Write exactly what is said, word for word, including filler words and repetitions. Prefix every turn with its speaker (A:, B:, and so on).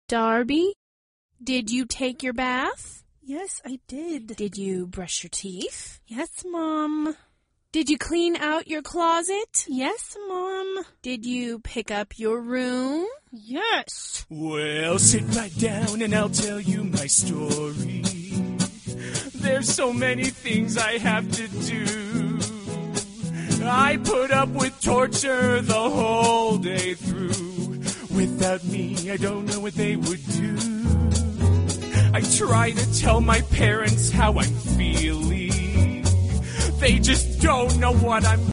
A: Darby, did you take your bath?
B: Yes, I did.
A: Did you brush your teeth?
B: Yes, Mom.
A: Did you clean out your closet?
B: Yes, Mom.
A: Did you pick up your room?
B: Yes.
C: Well, sit right down and I'll tell you my story. There's so many things I have to do. I put up with torture the whole day through. Without me, I don't know what they would do. I try to tell my parents how I'm feeling. They just don't know what I'm